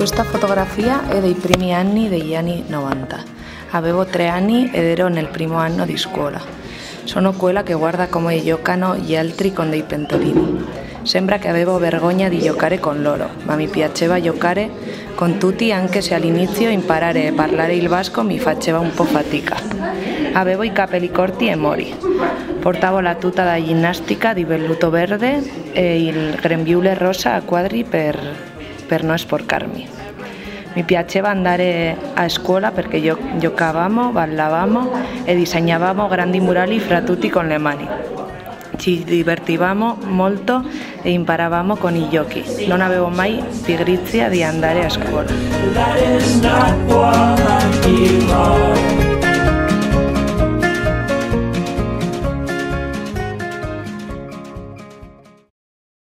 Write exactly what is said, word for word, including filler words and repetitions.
Questa fotografia è dei primi anni degli anni novanta. Avevo tre anni ed ero nel primo anno di scuola. Sono quella che guarda come giocano gli altri con dei pentolini. Sembra che avevo vergogna di giocare con loro, ma mi piaceva giocare con tutti anche se all'inizio imparare a parlare il basco mi faceva un po' fatica. Avevo i capelli corti e mori. Portavo la tuta da ginnastica di velluto verde e il grembiule rosa a quadri per, per non sporcarmi. Mi piaceva andare a scuola perché gio- giocavamo, ballavamo e disegnavamo grandi murali fra tutti con le mani. Ci divertivamo molto e imparavamo con i giochi. Non avevo mai pigrizia di andare a scuola.